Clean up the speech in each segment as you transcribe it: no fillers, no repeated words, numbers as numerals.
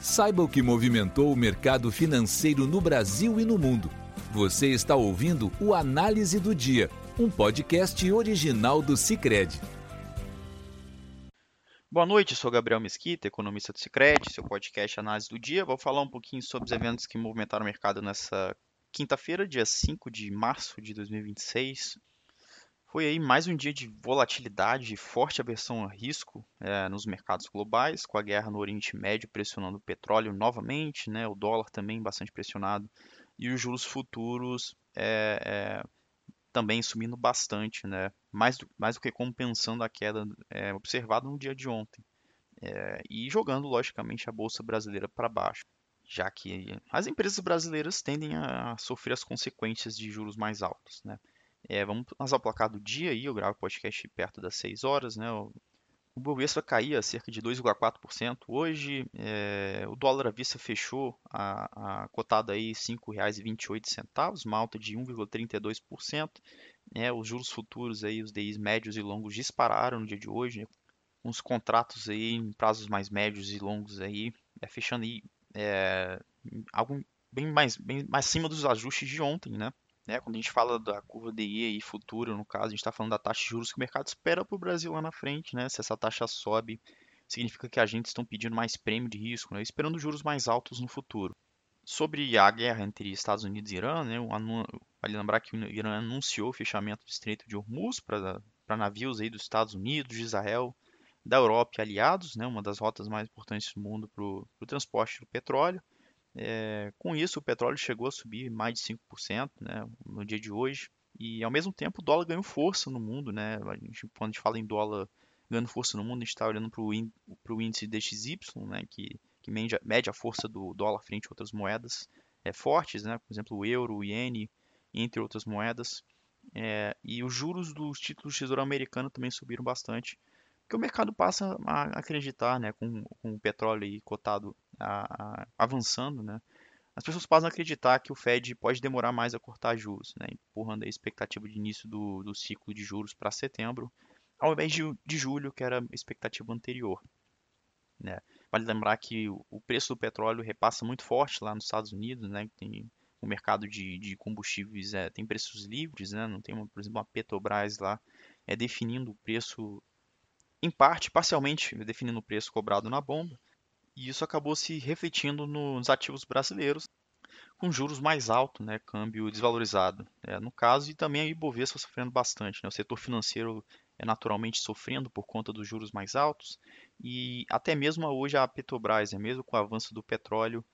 Saiba o que movimentou o mercado financeiro no Brasil e no mundo. Você está ouvindo o Análise do Dia, um podcast original do Sicredi. Boa noite, sou Gabriel Mesquita, economista do Sicredi, seu podcast Análise do Dia. Vou falar um pouquinho sobre os eventos que movimentaram o mercado nessa quinta-feira, dia 5 de março de 2026. Foi aí mais um dia de volatilidade e forte aversão a risco nos mercados globais, com a guerra no Oriente Médio pressionando o petróleo novamente, né, o dólar também bastante pressionado, e os juros futuros também subindo bastante, né, mais do que compensando a queda observada no dia de ontem, e jogando, logicamente, a Bolsa Brasileira para baixo, já que as empresas brasileiras tendem a sofrer as consequências de juros mais altos, né. Vamos ao placar do dia aí, eu gravo o podcast perto das 6 horas, né? O Bovespa caía cerca de 2,4% hoje, o dólar à vista fechou a cotada aí R$ 5,28, uma alta de 1,32%, os juros futuros aí, os DIs médios e longos dispararam no dia de hoje, né? Uns contratos aí em prazos mais médios e longos aí, fechando aí algo bem mais acima dos ajustes de ontem, né? Quando a gente fala da curva DI e futuro, no caso, a gente está falando da taxa de juros que o mercado espera para o Brasil lá na frente, né? Se essa taxa sobe, significa que agentes estão pedindo mais prêmio de risco, né? Esperando juros mais altos no futuro. Sobre a guerra entre Estados Unidos e Irã, né? Vale lembrar que o Irã anunciou o fechamento do Estreito de Hormuz para navios aí dos Estados Unidos, de Israel, da Europa e aliados, né? Uma das rotas mais importantes do mundo para o transporte do petróleo. Com isso, o petróleo chegou a subir mais de 5%, né, no dia de hoje. E, ao mesmo tempo, o dólar ganhou força no mundo. Né? Quando a gente fala em dólar ganhando força no mundo, a gente está olhando para o índice DXY, né, que mede a força do dólar frente a outras moedas fortes, né? Por exemplo, o euro, o iene, entre outras moedas. E os juros dos títulos de tesouro americano também subiram bastante, porque o mercado passa a acreditar, né, com o petróleo aí cotado avançando, né, as pessoas passam a acreditar que o Fed pode demorar mais a cortar juros, né, empurrando a expectativa de início do ciclo de juros para setembro, ao invés de julho, que era a expectativa anterior. Né. Vale lembrar que o preço do petróleo repassa muito forte lá nos Estados Unidos, né, que tem o mercado de combustíveis tem preços livres, né, não tem, por exemplo, uma Petrobras lá definindo o preço, em parte, parcialmente definindo o preço cobrado na bomba, e isso acabou se refletindo nos ativos brasileiros, com juros mais altos, né, câmbio desvalorizado, no caso, e também a Ibovespa sofrendo bastante, né, o setor financeiro naturalmente sofrendo por conta dos juros mais altos, e até mesmo hoje a Petrobras, mesmo com o avanço do petróleo,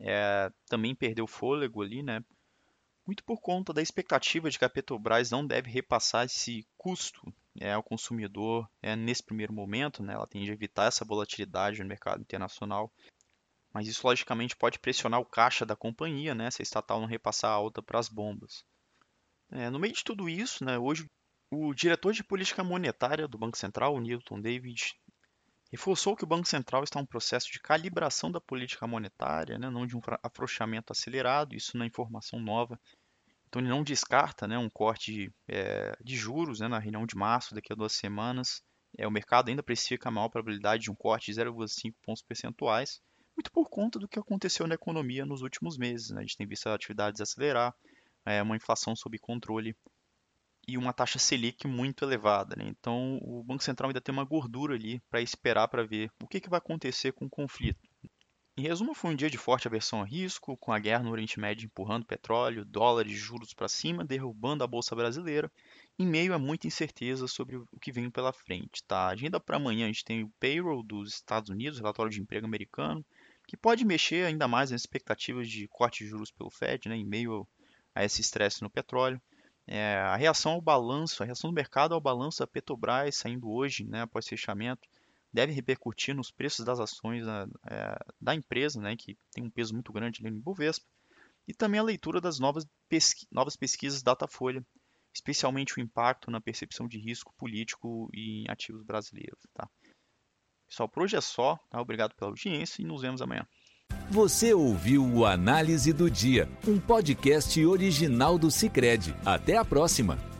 também perdeu fôlego ali, né, muito por conta da expectativa de que a Petrobras não deve repassar esse custo ao consumidor nesse primeiro momento, né? Ela tende a evitar essa volatilidade no mercado internacional, mas isso logicamente pode pressionar o caixa da companhia, né? Se a estatal não repassar a alta para as bombas. No meio de tudo isso, né, hoje o diretor de política monetária do Banco Central, o Newton David, reforçou que o Banco Central está em um processo de calibração da política monetária, né, não de um afrouxamento acelerado, isso na informação nova. Então ele não descarta, né, um corte de juros, né, na reunião de março, daqui a 2 semanas. O mercado ainda precifica a maior probabilidade de um corte de 0,5 pontos percentuais, muito por conta do que aconteceu na economia nos últimos meses. Né? A gente tem visto a atividade desacelerar, uma inflação sob controle e uma taxa Selic muito elevada. Né? Então o Banco Central ainda tem uma gordura ali para esperar para ver o que vai acontecer com o conflito. Em resumo, foi um dia de forte aversão a risco, com a guerra no Oriente Médio empurrando petróleo, dólares e juros para cima, derrubando a Bolsa Brasileira, em meio a muita incerteza sobre o que vem pela frente. Tá? A agenda para amanhã, a gente tem o payroll dos Estados Unidos, relatório de emprego americano, que pode mexer ainda mais nas expectativas de corte de juros pelo Fed, né, em meio a esse estresse no petróleo. A reação do mercado ao balanço da Petrobras saindo hoje, né, após fechamento, deve repercutir nos preços das ações da empresa, né, que tem um peso muito grande ali no Ibovespa, e também a leitura das novas pesquisas Datafolha, especialmente o impacto na percepção de risco político em ativos brasileiros. Tá? Pessoal, por hoje é só. Tá? Obrigado pela audiência e nos vemos amanhã. Você ouviu o Análise do Dia, um podcast original do Sicredi. Até a próxima!